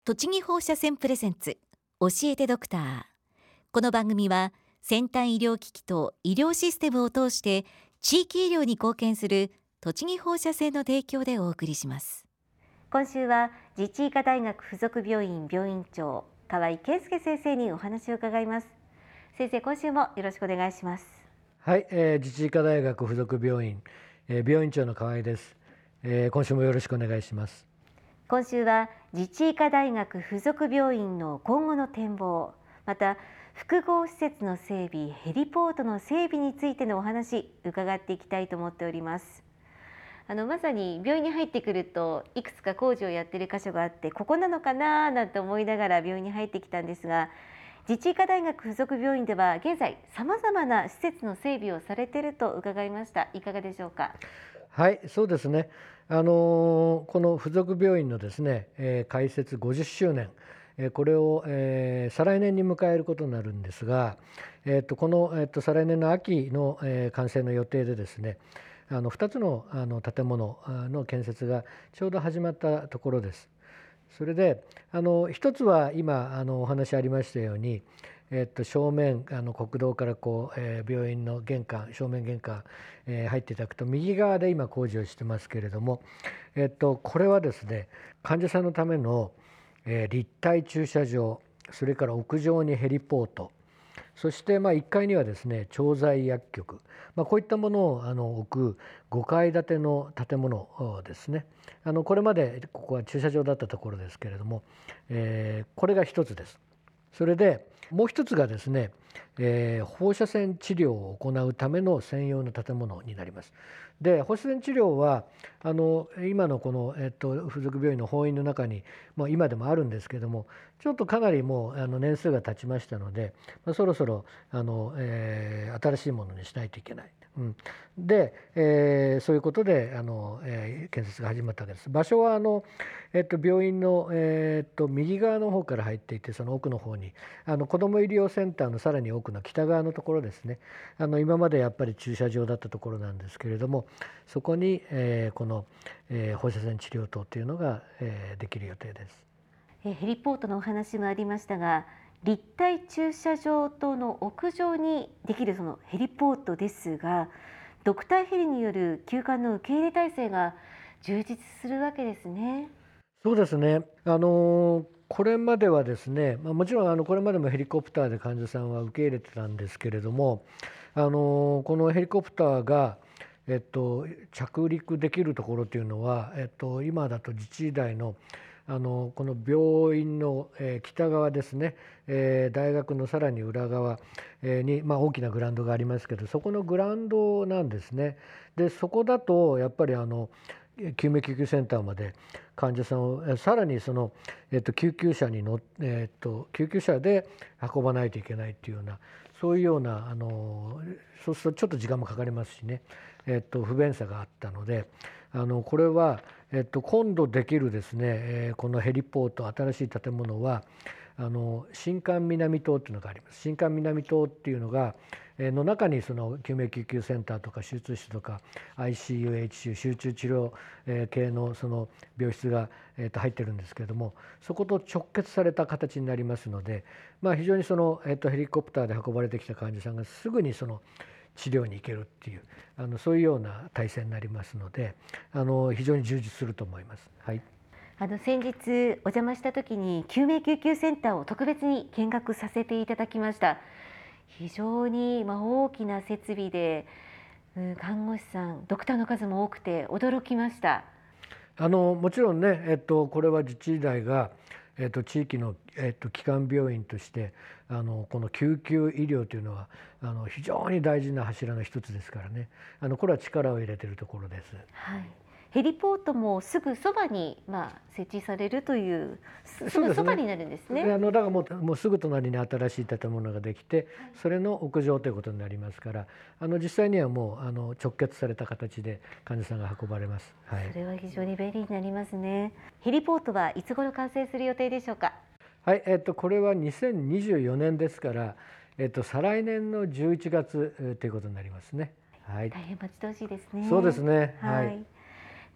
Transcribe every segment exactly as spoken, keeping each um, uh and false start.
栃木放射線プレゼンツ教えてドクター。この番組は先端医療機器と医療システムを通して地域医療に貢献する栃木放射線の提供でお送りします。 今週は自治医科大学附属病院病院長河合圭介先生にお話を伺います。先生、今週もよろしくお願いします。 はい、えー、自治医科大学附属病院、えー、病院長の河合です、えー、今週もよろしくお願いします。 今週は自治医科大学附属病院の今後の展望、また複合施設の整備、ヘリポートの整備についてのお話伺っていきたいと思っております。あのまさに病院に入ってくるといくつか工事をやっている箇所があって、ここなのかななんて思いながら病院に入ってきたんですが、自治医科大学附属病院では現在さまざまな施設の整備をされていると伺いました。いかがでしょうか。 はい、そうですね。あのー、この附属病院のですね、えー、開設ごじゅっしゅうねん、えー、これを、えー、再来年に迎えることになるんですが、えー、とこの、えー、と再来年の秋の、えー、完成の予定でですね、あのふたつの、あの建物の建設がちょうど始まったところです。それであの一つは今あのお話ありましたように、えっと、正面あの国道からこう、えー、病院の玄関正面玄関、えー、入っていただくと右側で今工事をしてますけれども、えっと、これはですね患者さんのための、えー、立体駐車場、それから屋上にヘリポート、そしてまあいっかいにはですね調剤薬局、まあ、こういったものをあの置くごかい建ての建物ですね。あのこれまでここは駐車場だったところですけれども、えー、これが一つです。それでもう一つがですね、えー、放射線治療を行うための専用の建物になります。で放射線治療はあの今のこの、えっと、附属病院の法院の中に、まあ、今でもあるんですけども、ちょっとかなりもうあの年数が経ちましたので、まあ、そろそろあの、えー、新しいものにしないといけない。うん、で、えー、そういうことであの、えー、建設が始まったわけです。場所はあの、えっと、病院の、えー、っと右側の方から入っていて、その奥の方にあの子ども医療センターのさらに奥の北側のところですね。あの今までやっぱり駐車場だったところなんですけれども、そこに、えー、この、えー、放射線治療棟というのが、えー、できる予定です。 ヘリポートのお話もありましたが、立体駐車場等の屋上にできるそのヘリポートですが、ドクターヘリによる急患の受け入れ体制が充実するわけですね。 そうですね。あのこれまではですね、まあ、もちろんあのこれまでもヘリコプターで患者さんは受け入れてたんですけれども、あのこのヘリコプターがえっと、着陸できるところというのは、えっと、今だと自治医大のあのこの病院の、えー、北側ですね、えー、大学のさらに裏側、えー、に、まあ、大きなグラウンドがありますけど、そこのグラウンドなんですね。でそこだとやっぱりあの救命救急センターまで患者さんをさらにその、えっと、救急車に乗、えっと、救急車で運ばないといけないというような、そういうようなあのそうするとちょっと時間もかかりますしね、えっと、不便さがあったので、あのこれは、えっと、今度できるですね、えー、このヘリポート新しい建物はあの新館南棟っていうのがあります。新館南棟っていうのがの中にその救命救急センターとか手術室とか アイシーユー、エイチシュー 集中治療系のその病室が入ってるんですけれども、そこと直結された形になりますので、まあ、非常にそのヘリコプターで運ばれてきた患者さんがすぐにその治療に行けるっていう、あのそういうような体制になりますので、あの非常に充実すると思います。はい、 あの先日お邪魔した時に救命救急センターを特別に見学させていただきました。非常にまあ大きな設備で、看護師さん、ドクターの数も多くて驚きました。 あのもちろんね、えっと、これは自治医大が、えっと、地域の、えっと、基幹病院としてあのこの救急医療というのはあの非常に大事な柱の一つですからね、あのこれは力を入れているところです。 はい、ヘリポートもすぐそばに、まあ、設置されるという、すぐそばになるんですね。 あのだからもう、もうすぐ隣に新しい建物ができて、それの屋上ということになりますから、あの実際にはもうあの直結された形で患者さんが運ばれます。はい、 それは非常に便利になりますね。ヘリポートはいつ頃完成する予定でしょうか。 はい、えっと、これはにせんにじゅうよねんですから、えっと、再来年のじゅういちがつということになりますね。はい、 大変待ち遠しいですね。 そうですね。 はい、 はい、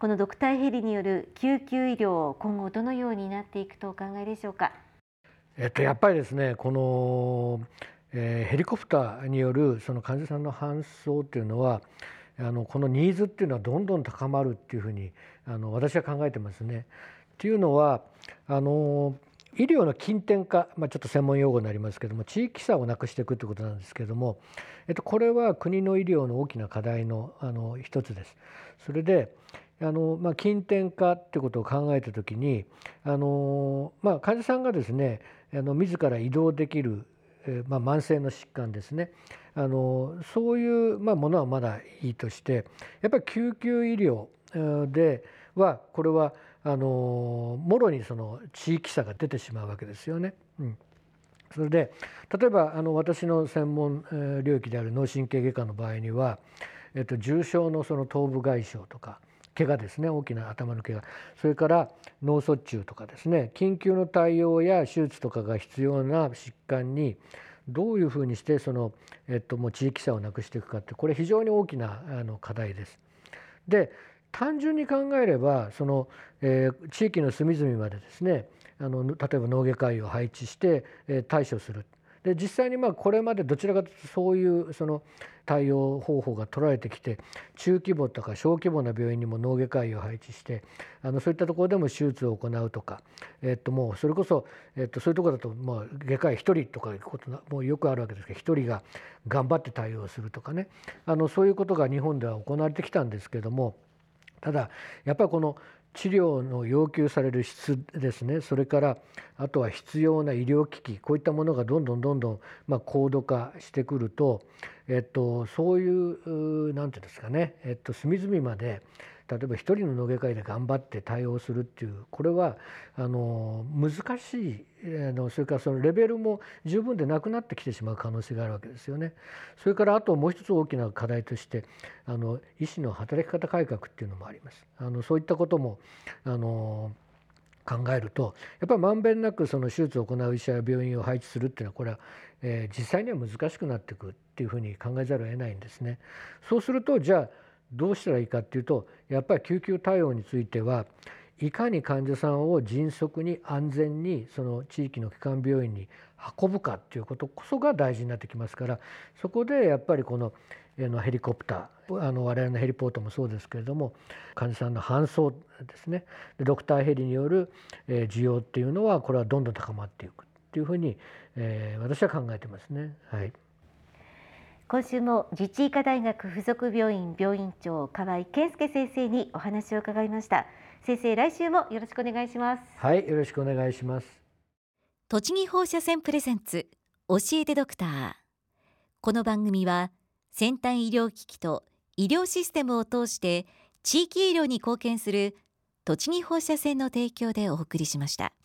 このドクターヘリによる救急医療、今後どのようになっていくとお考えでしょうか。 えっと、やっぱりですね、この、えーヘリコプターによるその患者さんの搬送っていうのは、あのこのニーズっていうのはどんどん高まるっていうふうにあの私は考えてますね。っていうのはあの医療の近典化、まあ、ちょっと専門用語になりますけども、地域差をなくしていくということなんですけれども、えっと、これは国の医療の大きな課題のあの一つです。それであの、まあ、近典化っていうことを考えたときにあの、まあ、患者さんがですねあの自ら移動できる、えーまあ、慢性の疾患ですね、あのそういう、まあ、ものはまだいいとして、やっぱり救急医療えーではこれはあのもろにその地域差が出てしまうわけですよね。うん、それで例えばあの私の専門えー領域である脳神経外科の場合には、えっと、重症のその頭部外傷とか怪我ですね、大きな頭の怪我、それから脳卒中とかですね、緊急の対応や手術とかが必要な疾患にどういうふうにしてその、えっと、もう地域差をなくしていくかって、これ非常に大きなあの課題です。で単純に考えればその、えー地域の隅々までですね、あの例えば脳外科医を配置して、えー対処する。で実際にまあこれまでどちらかというとそういうその対応方法が取られてきて、中規模とか小規模な病院にも脳外科医を配置して、あのそういったところでも手術を行うとか、えっともうそれこそ、えっとそういうところだともう外科医ひとりとかいうことなもうよくあるわけですけど、ひとりが頑張って対応するとかね、あのそういうことが日本では行われてきたんですけども、ただやっぱりこの治療の要求される質ですね、それからあとは必要な医療機器、こういったものがどんどんどんどんまあ高度化してくると、えっと、そういうなんていうんですかね、えっと、隅々まで例えば一人の脳外科医で頑張って対応するっていう、これはあの難しい、あのそれからそのレベルも十分でなくなってきてしまう可能性があるわけですよね。それからあともう一つ大きな課題として、あの医師の働き方改革っていうのもあります。あのそういったこともあの考えると、やっぱりまんべんなくその手術を行う医者や病院を配置するっていうのは、これは、えー実際には難しくなっていくっていうふうに考えざるを得ないんですね。そうするとじゃあどうしたらいいかっていうと、やっぱり救急対応についてはいかに患者さんを迅速に安全にその地域の基幹病院に運ぶかっていうことこそが大事になってきますから、そこでやっぱりこのあのヘリコプター、あの我々のヘリポートもそうですけれども、患者さんの搬送ですね、でドクターヘリによるえー需要っていうのはこれはどんどん高まっていくっていうふうに、えー私は考えてますね。はい。 今週も自治医科大学附属病院病院長河合健介先生にお話を伺いました。先生、来週もよろしくお願いします。 はい、よろしくお願いします。 栃木放射線プレゼンツ教えてドクター。この番組は先端医療機器と医療システムを通して地域医療に貢献する栃木放射線の提供でお送りしました。